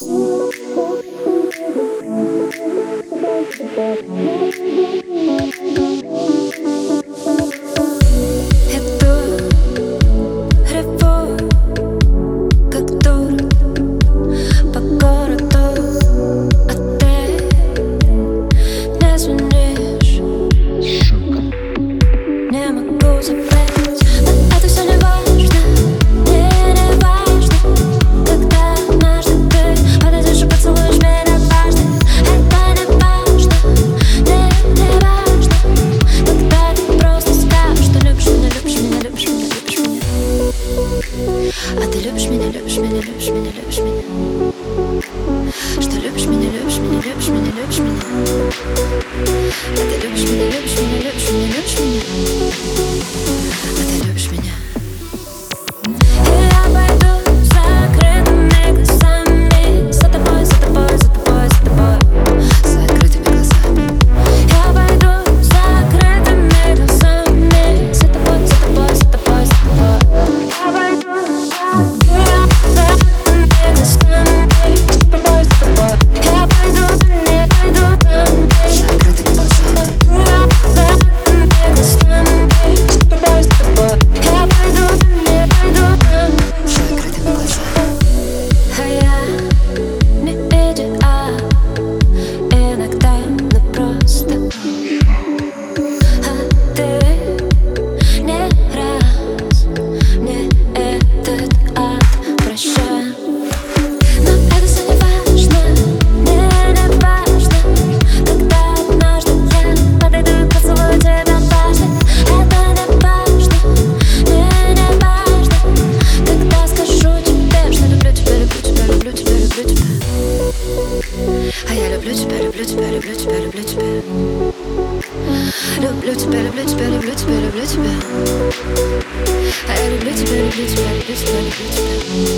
А ты любишь меня, любишь меня, любишь меня, любишь меня? Что любишь меня, любишь меня, любишь меня, любишь меня? А ты любишь меня, любишь меня, любишь меня, любишь меня? А ты любишь меня? И я пойду с закрытыми глазами за тобой, за тобой, за тобой, за тобой, с закрытыми глазами. Я пойду с закрытыми глазами за тобой, за тобой, за тобой, за тобой. Я пойду. А я люблю тебя, люблю тебя, люблю тебя, люблю тебя. Люблю тебя, люблю тебя, люблю тебя, люблю тебя. А я люблю тебя, люблю тебя, люблю тебя, люблю тебя.